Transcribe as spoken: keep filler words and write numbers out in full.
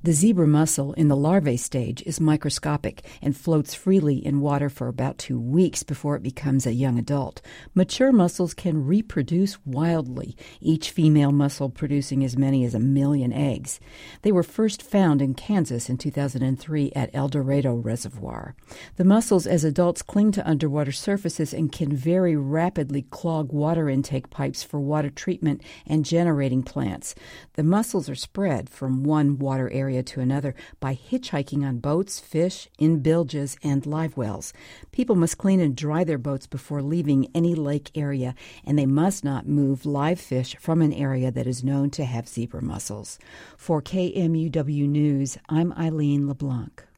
The zebra mussel in the larvae stage is microscopic and floats freely in water for about two weeks before it becomes a young adult. Mature mussels can reproduce wildly, each female mussel producing as many as a million eggs. They were first found in Kansas in two thousand three at El Dorado Reservoir. The mussels as adults cling to underwater surfaces and can very rapidly clog water intake pipes for water treatment and generating plants. The mussels are spread from one water area to another by hitchhiking on boats, fish, in bilges, and live wells. People must clean and dry their boats before leaving any lake area, and they must not move live fish from an area that is known to have zebra mussels. For K M U W News, I'm Eileen LeBlanc.